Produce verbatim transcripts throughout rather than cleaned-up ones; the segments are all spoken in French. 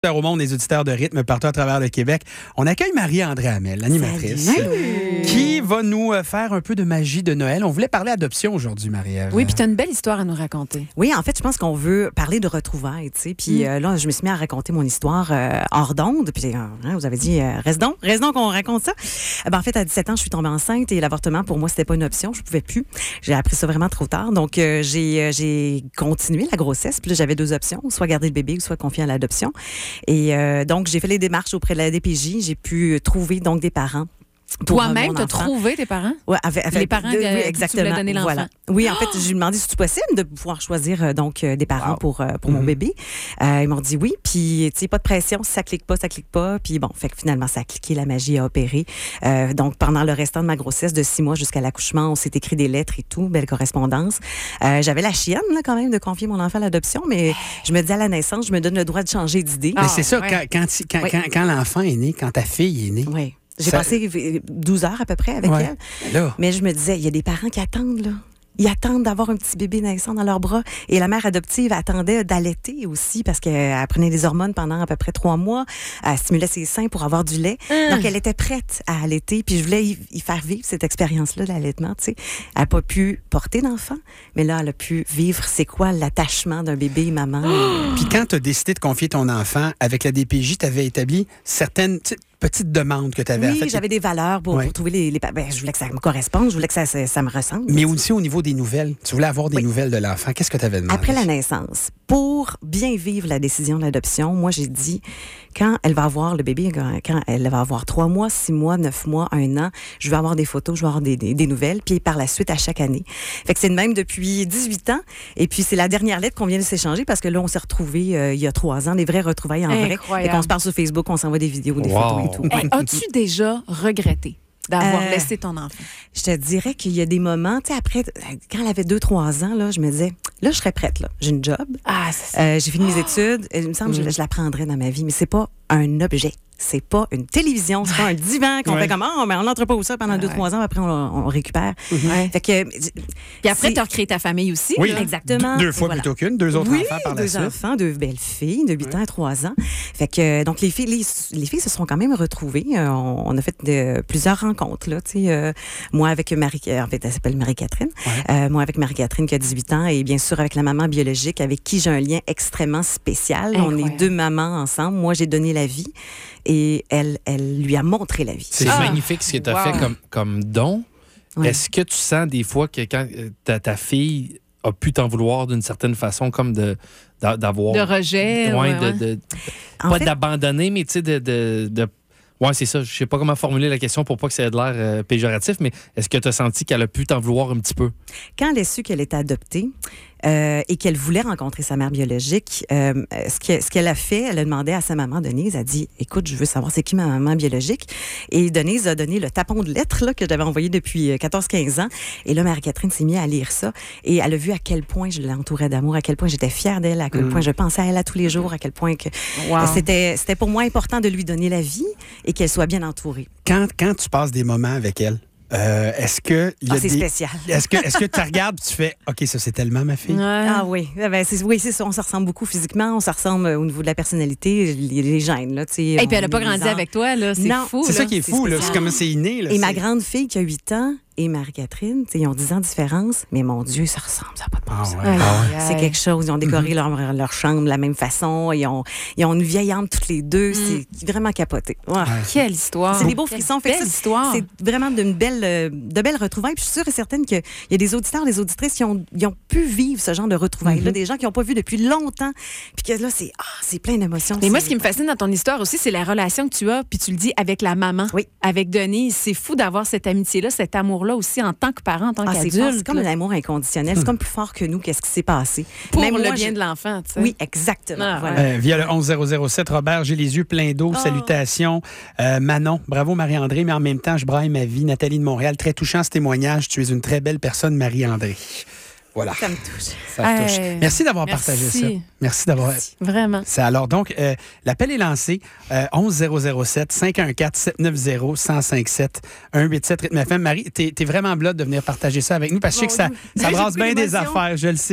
Au monde, les auditeurs de rythme partout à travers le Québec. On accueille Marie-André Hamel, l'animatrice, Salut. qui va nous faire un peu de magie de Noël. On voulait parler adoption aujourd'hui, Marie-Ève. Oui, puis tu as une belle histoire à nous raconter. Oui, en fait, je pense qu'on veut parler de retrouvailles, tu sais. Puis mm. euh, là, je me suis mis à raconter mon histoire euh, hors d'onde. Puis euh, vous avez dit, euh, reste donc, reste donc qu'on raconte ça. Euh, ben, en fait, à dix-sept ans, je suis tombée enceinte et l'avortement, pour moi, c'était pas une option. Je pouvais plus. J'ai appris ça vraiment trop tard. Donc, euh, j'ai, euh, j'ai continué la grossesse. Puis là, j'avais deux options, soit garder le bébé ou soit confier à l'adoption. Et euh, donc, j'ai fait les démarches auprès de la D P J. J'ai pu trouver donc des parents. Toi-même, tu as trouvé tes parents? Oui, avec, avec les parents de, que oui, exactement. tu voulais donner l'enfant. Voilà. Oui, en fait, j'ai demandé si c'est possible de pouvoir choisir euh, donc euh, des parents wow. pour, euh, pour mm-hmm. mon bébé. Euh, ils m'ont dit oui, puis tu sais, pas de pression, si ça clique pas, ça clique pas. Puis bon, fait que finalement, ça a cliqué, la magie a opéré. Euh, donc, pendant le restant de ma grossesse, de six mois jusqu'à l'accouchement, on s'est écrit des lettres et tout, belle correspondance. Euh, j'avais la chienne, là, quand même, de confier mon enfant à l'adoption, mais je me dis à la naissance, je me donne le droit de changer d'idée. Mais c'est ça, ouais. quand, quand, quand, oui. quand, quand l'enfant est né, quand ta fille est née. Oui. J'ai ça... passé douze heures à peu près avec ouais. elle. Là. Mais je me disais, il y a des parents qui attendent, là. Ils attendent d'avoir un petit bébé naissant dans leurs bras. Et la mère adoptive attendait d'allaiter aussi parce qu'elle prenait des hormones pendant à peu près trois mois. Elle stimulait ses seins pour avoir du lait. Mmh. Donc, elle était prête à allaiter. Puis, je voulais y, y faire vivre cette expérience-là d'allaitement. Tu sais. Elle n'a pas pu porter d'enfant, mais là, elle a pu vivre c'est quoi l'attachement d'un bébé et maman. Oh! Puis, quand tu as décidé de confier ton enfant avec la D P J, tu avais établi certaines petites demandes que tu avais. Oui, fait, j'avais des valeurs pour, ouais. pour trouver les... les ben, je voulais que ça me corresponde, je voulais que ça, ça, ça me ressemble. Mais aussi au niveau des nouvelles. Tu voulais avoir des oui. nouvelles de l'enfant. Qu'est-ce que tu avais demandé? Après la naissance, pour bien vivre la décision de l'adoption, moi, j'ai dit, quand elle va avoir le bébé, quand elle va avoir trois mois, six mois, neuf mois, un an, je vais avoir des photos, je vais avoir des, des, des nouvelles, puis par la suite, à chaque année. Fait que c'est de même depuis dix-huit ans. Et puis, c'est la dernière lettre qu'on vient de s'échanger parce que là, on s'est retrouvés euh, il y a trois ans, des vraies retrouvailles en Incroyable. vrai. Fait qu'on se parle sur Facebook, on s'envoie des vidéos, des wow. photos et tout. Hey, as-tu déjà regretté d'avoir euh, laissé ton enfant? Je te dirais qu'il y a des moments, tu sais, après, quand elle avait deux trois ans, là, je me disais, là, je serais prête, là. J'ai une job. Ah, c'est ça. Euh, j'ai fini mes études. Il me semble que mm. je, je la prendrais dans ma vie, mais c'est pas un objet. C'est pas une télévision, c'est pas un divan qu'on ouais. fait comme oh, mais on n'entre pas où ça pendant deux ouais. trois ans, après on, on récupère. Ouais. Fait que, puis après, tu as recréé ta famille aussi. Oui, là. Exactement. Deux, deux fois voilà. plutôt qu'une, deux autres oui, enfants par la deux suite. Deux enfants, deux belles filles de huit ouais. ans à trois ans. Fait que, donc, les filles, les, les filles se sont quand même retrouvées. Euh, on, on a fait de, plusieurs rencontres, là, tu sais. Euh, moi avec Marie, en fait, elle s'appelle Marie-Catherine. Ouais. Euh, moi avec Marie-Catherine qui a dix-huit ans et bien sûr avec la maman biologique avec qui j'ai un lien extrêmement spécial. Incroyable. On est deux mamans ensemble. Moi, j'ai donné la vie et elle, elle lui a montré la vie. C'est ah, magnifique ce que tu as wow. fait comme, comme don. Oui. Est-ce que tu sens des fois que quand ta, ta fille a pu t'en vouloir d'une certaine façon, comme de, d'avoir... De rejet. Ouais, ouais, de, ouais. de, de, en pas fait, d'abandonner, mais tu sais, de... de, de oui, c'est ça. Je sais pas comment formuler la question pour pas que ça ait de l'air euh, péjoratif, mais est-ce que tu as senti qu'elle a pu t'en vouloir un petit peu? Quand elle a su qu'elle était adoptée euh, et qu'elle voulait rencontrer sa mère biologique, euh, ce, que, ce qu'elle a fait, elle a demandé à sa maman, Denise, elle a dit, écoute, je veux savoir c'est qui ma maman biologique. Et Denise a donné le tapon de lettres là, que j'avais envoyé depuis quatorze quinze ans. Et là, Marie-Catherine s'est mise à lire ça. Et elle a vu à quel point je l'entourais d'amour, à quel point j'étais fière d'elle, à quel mmh. point je pensais à elle à tous les jours, à quel point que wow. c'était, c'était pour moi important de lui donner la vie et qu'elle soit bien entourée. Quand, quand tu passes des moments avec elle, euh, est-ce que... Y a ah, c'est des... spécial. Est-ce que, est-ce que tu regardes et tu fais « OK, ça, c'est tellement ma fille. » Ouais. Ah oui. Ben, c'est, oui, c'est ça. On se ressemble beaucoup physiquement. On se ressemble au niveau de la personnalité. Les, les gènes, là, tu sais. Et puis elle n'a pas grandi avec toi, là. C'est non, fou, C'est là. ça qui est fou, c'est là. C'est comme c'est inné, là. Et c'est... ma grande fille qui a huit ans et Marie-Catherine, ils ont dix ans de différence, mais mon Dieu, ça ressemble, ça n'a pas de bon sens. Ah ouais. Ah ouais. C'est quelque chose. Ils ont décoré mm-hmm. leur, leur chambre de la même façon. Ils ont, ils ont une vieille âme toutes les deux. Mm. C'est vraiment capoté. Ouais. Ouais. Quelle histoire. C'est des beaux frissons. Quelle fait belle ça, histoire. C'est vraiment d'une belle, de belles retrouvailles. Puis je suis sûre et certaine qu'il y a des auditeurs, des auditrices qui ont, ils ont pu vivre ce genre de retrouvailles-là. Mm-hmm. Des gens qui n'ont pas vu depuis longtemps. Puis que là, c'est, ah, c'est plein d'émotions. Mais moi, ce qui me fascine dans ton histoire aussi, c'est la relation que tu as, puis tu le dis, avec la maman. Oui. Avec Denise. C'est fou d'avoir cette amitié-là, cet amour-là aussi en tant que parent, en tant ah, qu'adulte. C'est, fort, c'est comme un amour inconditionnel. C'est comme plus fort que nous, qu'est-ce qui s'est passé. Pour Même le moi, bien je... de l'enfant, tu sais. Oui, exactement. Ah, voilà. euh, via le onze zéro zéro sept, Robert, j'ai les yeux pleins d'eau. Oh. Salutations. Euh, Manon, bravo Marie-André, mais en même temps, je braille ma vie. Nathalie de Montréal, très touchant ce témoignage. Tu es une très belle personne, Marie-André. Voilà. Ça me touche. Ça me touche. Hey, merci d'avoir merci. partagé ça. Merci d'avoir... Merci. Vraiment. C'est alors, donc, euh, l'appel est lancé. Euh, onze zéro zéro sept, cinq un quatre, sept neuf zéro, un zéro cinq sept, un huit sept Rythme F M. Marie, t'es, t'es vraiment blotte de venir partager ça avec nous parce que je sais que ça, ça brasse bien des affaires, je le sais.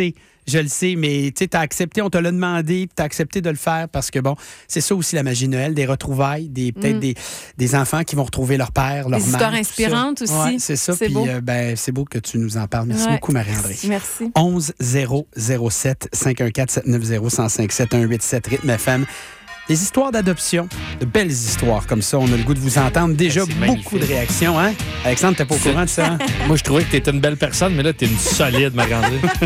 je le sais, mais tu as accepté, on te l'a demandé, tu as accepté de le faire parce que, bon, c'est ça aussi la magie de Noël, des retrouvailles, des, peut-être mm. des, des enfants qui vont retrouver leur père, leur des mère. Des histoires inspirantes aussi. Ouais, c'est ça. Puis, euh, ben, c'est beau que tu nous en parles. Merci ouais. beaucoup, Marie-André. Merci. onze zéro zéro sept cinq un quatre sept neuf zéro un zéro cinq sept un huit sept Rythme F M. Des histoires d'adoption, de belles histoires comme ça. On a le goût de vous entendre. Déjà, c'est beaucoup magnifique. de réactions. Hein? Alexandre, t'es pas au courant de ça? Hein? Moi, je trouvais que t'étais une belle personne, mais là, t'es une solide, Marie-André.